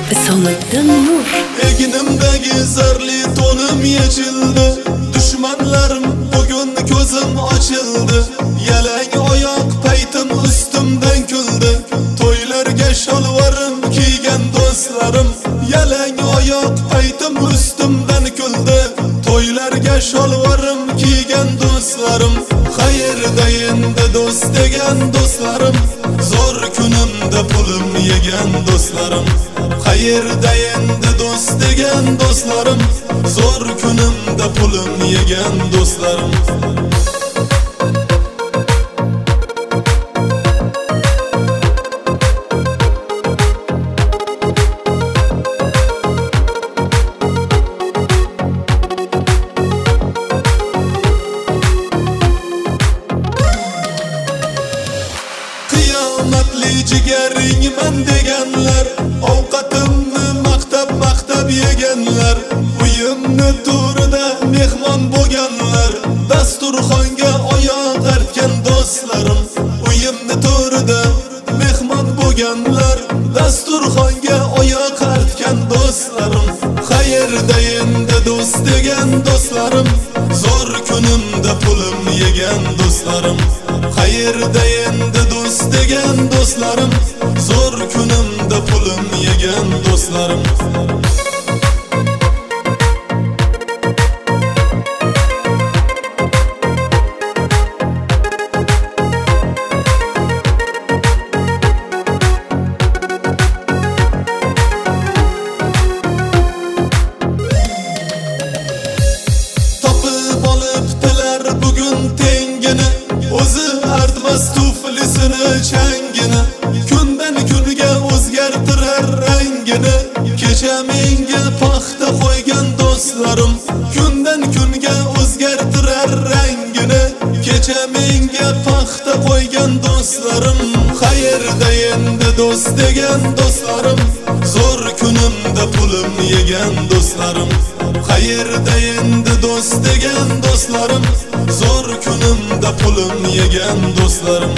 Isomiddin Nur. Egnimdagi zarli to'nim yechildi, dushmanlarim bugun ko'zim ochildi. Yalang oyoq paytim ustimdan kuldi, to'ylarga sholvarim kiygan do'stlarim. Yalang oyoq paytim ustimdan kuldi, to'ylarga sholvarim kiygan do'stlarim. Qayerda endi do'st degan do'stlarim, zo'r kunimda pulim yegan do'stlarim. Qayerda endi do'st degan do'stlarim, zo'r kunimda pulim yegan do'stlarim. Qiyomatli jigaringman deganlar, ovqatimni maqtab yeganlar, uyimni to'rida mehmon bo'lganlar, dasturxonga oyoq artgan do'stlarim. Uyimni to'rida mehmon bo'lganlar, dasturxonga oyoq artgan do'stlarim. Qayerda endi do'st degan do'stlarim, zo'r kunimda pulim yegan do'stlarim. Qayerda endi do'st degan do'stlarim, zo'r kunimda pulim yegan do'stlarim. Topib olibdilar bugun tengini, o'zi artmas tuflisini changini. Kundan kunga o'zgartirar rangini, kecha menga paxta qo'ygan do'stlarim. Kundan kunga o'zgartirar rangini, kecha menga paxta qo'ygan do'stlarim. Qayerda endi do'st degan do'stlarim, zo'r kunimda pulim yegan do'stlarim. Qayerda endi do'st degan do'stlarim, zo'r kunimda pulim yegan do'stlarim.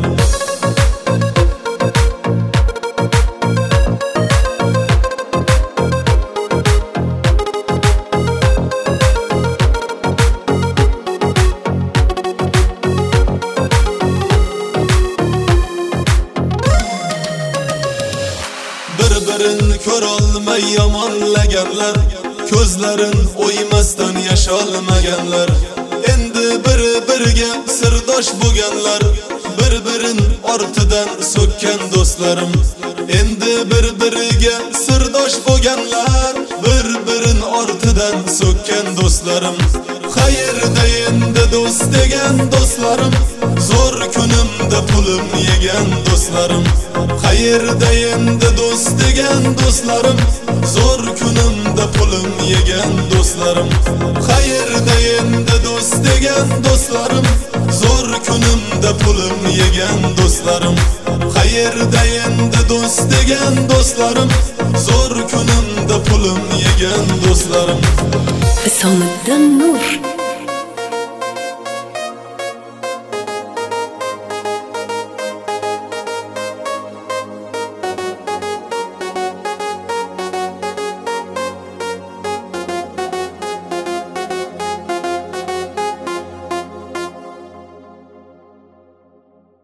Bir-birin ko'rolmay yomonlaganlar, ko'zlarin o'ymasdan yasholmaganlar. Endi bir-biriga sirdosh bo'lganlar, bir-birin ortidan so'kkan do'stlarim. Endi bir-biriga sirdosh bo'lganlar, bir-birin ortidan so'kkan do'stlarim. Qayerda endi do'st degan do'stlarim, zo'r kunimda pulim yegan do'stlarim. Qayerda endi do'st degan do'stlarim, zo'r kunimda pulim yegan do'stlarim. Qayerda endi do'st degan do'stlarim, zo'r kunimda pulim yegan do'stlarim. Qayerda endi do'st degan do'stlarim, zo'r kunimda pulim yegan do'stlarim. Isomiddin Nur.